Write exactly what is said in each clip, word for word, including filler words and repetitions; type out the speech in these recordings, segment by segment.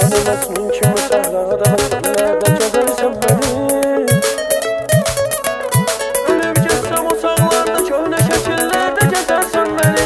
Məcnun kimi səhrada, çöllərdə gəzərsən məni. Ölüb getsəm o sağlarda, köhnə şəkillərdə gəzərsən məni.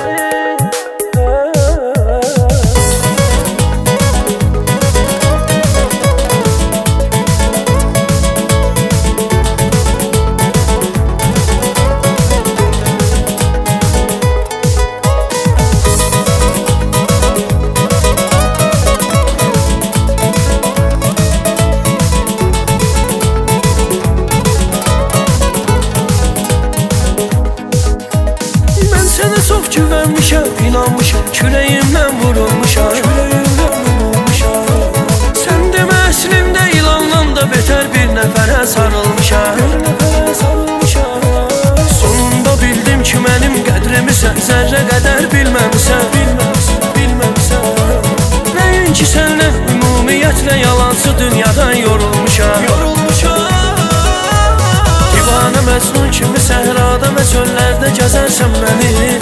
Çox güvənmişəm, inanmışam, kürəyimdən vurulmuşam, kürəyimdən vurulmuşam. Sən demə əslimdə ilandan da betər bir nəfərə sarılmışam, bir nəfərə sarılmışam. Sonunda bildim ki mənim qədrimi sən zərrə qədər bilməmsən, bilməmsən, bilməmsən. Nəinki səndən ümumiyyətlə yalancı dünyadan yorulmuşam, yorulmuşam. Divanə Məcnun kimi səhrada və çöllərdə gəzərsən məni.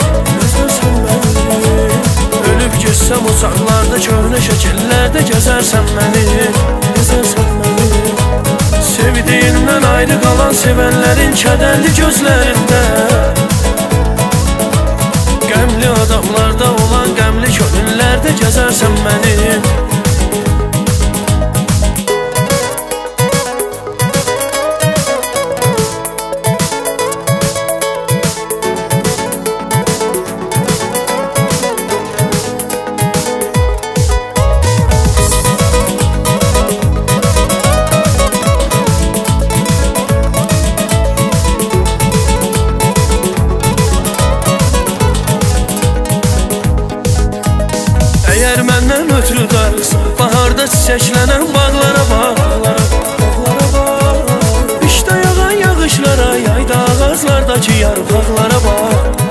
Ölüb getsəm uzaqlarda, köhnə şəkillərdə gəzərsən məni, gəzərsən məni. Sevdiyindən ayrı qalan sevənlərin kədərli gözlərində, qəmli adamlarda olan qəmli könüllərdə gəzərsən məni. Əgər məndən ötürü darıqsan, baharda çiçəklənən bağlara bax, bağlara bax. İşdə yağan yağışlara, yayda ağaclardakı yarpaqlara bax.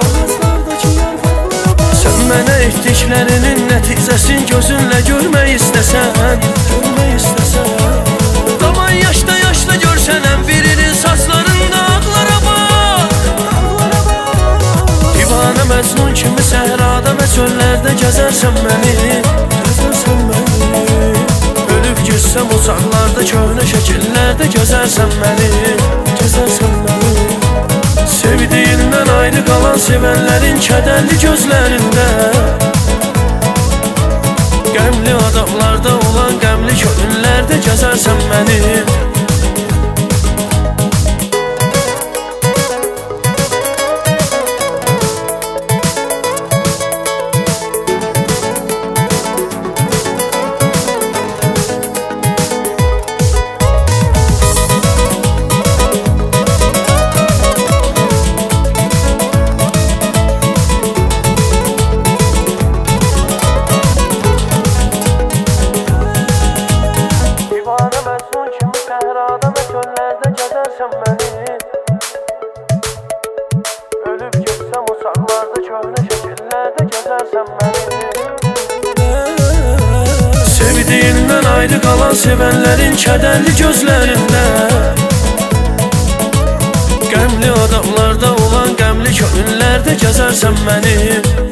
Sən mənə etdiklərinin nəticəsini gözünlə görmək istəsən, görmək istəsən. Daman yaşda yaşda görsənəm birinin saçlarında ağlara bax. Divanə Məcnun kimi səhrada və çöllərdə gəzərsən məni, gəzərsən məni. Ölüb getsəm uzaqlarda, köhnə şəkillərdə gəzərsən məni, gəzərsən məni. Sevdiyindən ayrı qalan sevənlərin kədərli gözlərində, qəmli adamlarda olan qəmli könüllərdə gəzərsən məni. Səhrada və çöllərdə gəzərsən məni. Ölüb getsəm uzaqlarda, köhnə şəkillərdə gəzərsən məni. Sevdiyindən ayrı qalan sevənlərin kədərli gözlərində, qəmli adamlarda olan qəmli könüllərdə gəzərsən məni.